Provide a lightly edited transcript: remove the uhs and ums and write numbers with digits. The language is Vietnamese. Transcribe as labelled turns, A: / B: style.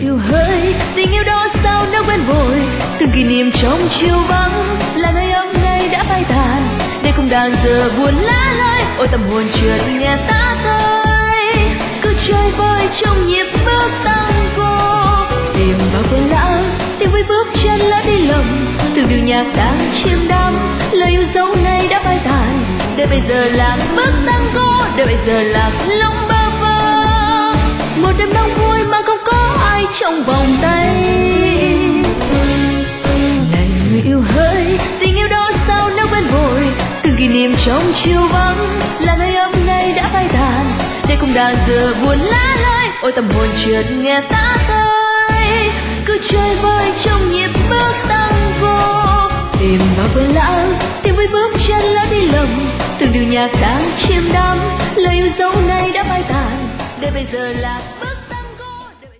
A: yêu hỡi, tình yêu đó sao nỡ quên vội, từng kỷ niệm trong chiều vắng là nơi ấm nay đã phai tàn, để không đàn giờ buồn lá lơi, ôi tâm hồn chợt nghe ta tới, cứ chơi vơi trong nhịp bước tango, tìm vào quên lãng tiếng với bước chân lỡ đi lầm, từng điệu nhạc đang chiêm đắm, lời yêu dấu này đã phai tàn, để bây giờ là bước tango, để bây giờ là lòng bơ vơ, một đêm nắng vui mà không có ai trong vòng tay. Này người yêu hỡi, tình yêu đó sao nỡ quên vội, từng kỷ niệm trong chiều vắng là nơi ấm nay đã phai tàn, để cùng đàn giờ buồn lá lơi, ôi tâm hồn chợt nghe ta tới, cứ chơi vơi trong nhịp bước tango, tìm vào quên lãng tiếng với bước chân lỡ đi lầm, từng điệu nhạc đang chiêm đắm, lời yêu dấu này đã phai tàn, để bây giờ là